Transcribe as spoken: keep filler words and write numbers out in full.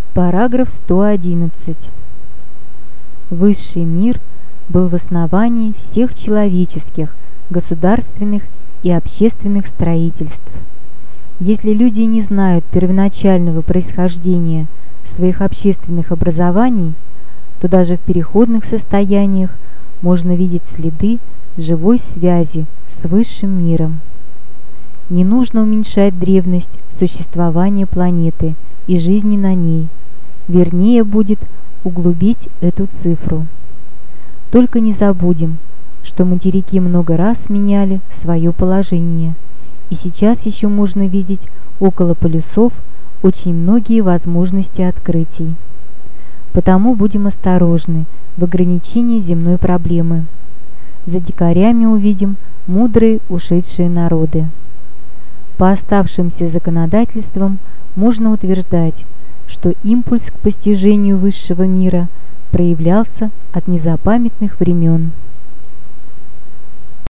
Параграф сто одиннадцать. Высший мир был в основании всех человеческих, государственных и общественных строительств. Если люди не знают первоначального происхождения своих общественных образований, то даже в переходных состояниях можно видеть следы живой связи с высшим миром. Не нужно уменьшать древность существования планеты и жизни на ней. Вернее будет углубить эту цифру. Только не забудем, что материки много раз меняли свое положение, и сейчас еще можно видеть около полюсов очень многие возможности открытий. Потому будем осторожны в ограничении земной проблемы. За дикарями увидим мудрые ушедшие народы. По оставшимся законодательствам можно утверждать, что импульс к постижению высшего мира проявлялся от незапамятных времен.